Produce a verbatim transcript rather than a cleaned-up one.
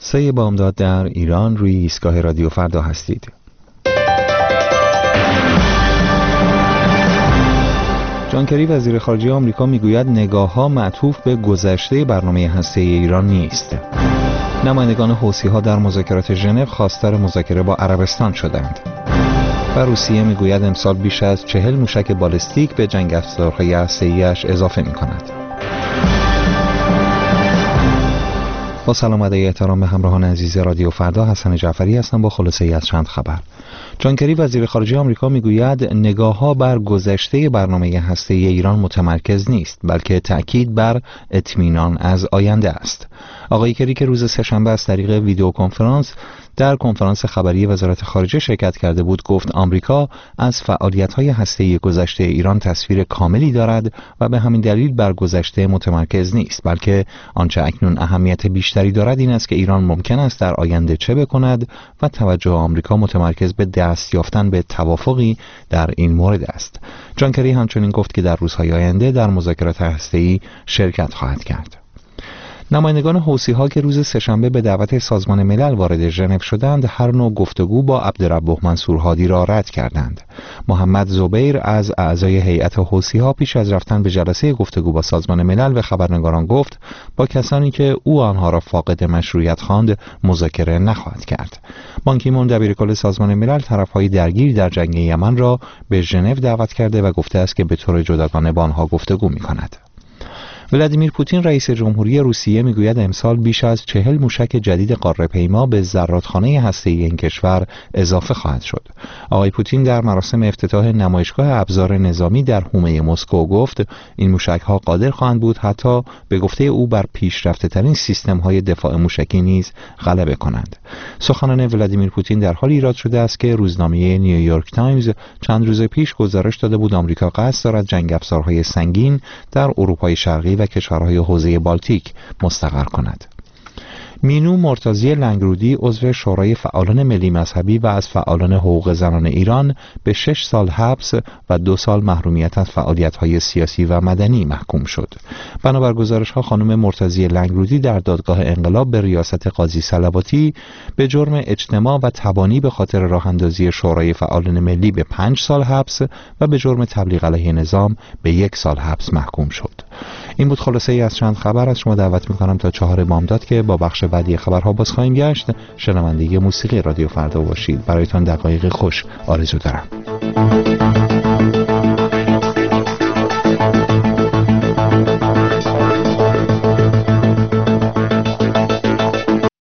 سه بامداد در ایران روی ایستگاه رادیو فردا هستید. جان کری وزیر خارجه آمریکا میگوید نگاه‌ها معطوف به گذشته برنامه هسته‌ای ایران نیست. نمایندگان حوثی‌ها در مذاکرات ژنو خواستار مذاکره با عربستان شدند. و روسیه میگوید امسال بیش از چهل موشک بالستیک به جنگ افزارهای هسته‌ای‌اش اضافه می‌کند. با سلام و احترام به همراهان عزیز رادیو فردا، حسن جعفری هستم با خلاصه‌ای از چند خبر. جان کری وزیر خارجه آمریکا میگوید نگاه‌ها بر گذشته برنامه هسته‌ای ایران متمرکز نیست، بلکه تأکید بر اطمینان از آینده است. آقای کری که روز سه‌شنبه از طریق ویدیو کنفرانس در کنفرانس خبری وزارت خارجه شرکت کرده بود، گفت آمریکا از فعالیت‌های هسته‌ای گذشته ایران تصویر کاملی دارد و به همین دلیل بر گذشته متمرکز نیست، بلکه آنچه اکنون اهمیت بیشتری دارد این است که ایران ممکن است در آینده چه بکند و توجه آمریکا متمرکز به دست یافتن به توافقی در این مورد است. جان کری همچنین گفت که در روزهای آینده در مذاکرات هسته‌ای شرکت خواهد کرد. نمایندگان حوثی‌ها که روز سه‌شنبه به دعوت سازمان ملل وارد ژنو شدند، هر نوع گفتگو با عبدالرب منصور هادی را رد کردند. محمد زبیر از اعضای هیئت حوثی‌ها پیش از رفتن به جلسه گفتگو با سازمان ملل به خبرنگاران گفت با کسانی که او آنها را فاقد مشروعیت خواند مذاکره نخواهد کرد. بان کی مون دبیرکل سازمان ملل طرف‌های درگیر در جنگ یمن را به ژنو دعوت کرده و گفته است که به طور جداگانه با آنها گفتگو می‌کند. ولادیمیر پوتین رئیس جمهوری روسیه میگوید امسال بیش از چهل موشک جدید قاره‌پیما به زرادخانه هسته‌ای این کشور اضافه خواهد شد. آقای پوتین در مراسم افتتاح نمایشگاه ابزار نظامی در حومه مسکو گفت این موشک‌ها قادر خواهند بود حتی به گفته او بر پیشرفته‌ترین سیستم‌های دفاع موشکی نیز غلبه کنند. سخنان ولادیمیر پوتین در حالی ایراد شده است که روزنامه نیویورک تایمز چند روز پیش گزارش داده بود آمریکا قصد دارد جنگ افزارهای سنگین در اروپای شرقی و کشورهای حوزه بالتیک مستقر کند. مینو مرتضی لنگرودی عضو شورای فعالان ملی مذهبی و از فعالان حقوق زنان ایران به شش سال حبس و دو سال محرومیت از فعالیت‌های سیاسی و مدنی محکوم شد. بنابر گزارش‌ها خانم مرتضی لنگرودی در دادگاه انقلاب به ریاست قاضی صلواتی به جرم اجتماع و تبانی به خاطر راه‌اندازی شورای فعالان ملی به پنج سال حبس و به جرم تبلیغ علیه نظام به یک سال حبس محکوم شد. این بود خلاصه ای از چند خبر. از شما دعوت می‌کنم تا چهار بامداد که با بخش بعدی خبرها باز خواهیم گشت شنونده موسیقی رادیو فردا باشید. برایتان دقایق خوش آرزو دارم.